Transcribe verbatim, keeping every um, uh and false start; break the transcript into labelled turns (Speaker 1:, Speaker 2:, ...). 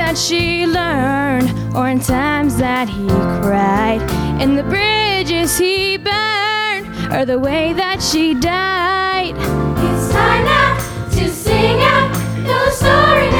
Speaker 1: that she learned, or in times that he cried, and the bridges he burned, or the way that she died.
Speaker 2: It's time now to sing out, tell the story now.